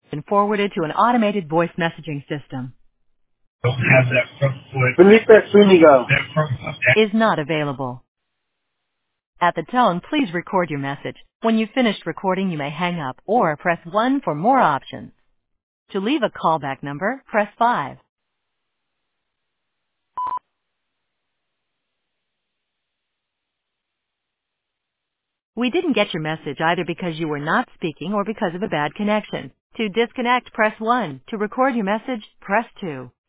been forwarded to an automated voice messaging system. Don't have that front foot. Felipe Zuniga. That front foot. Is not available. At the tone, please record your message. When you've finished recording, you may hang up or press 1 for more options. To leave a callback number, press 5. We didn't get your message either because you were not speaking or because of a bad connection. To disconnect, press 1. To record your message, press 2.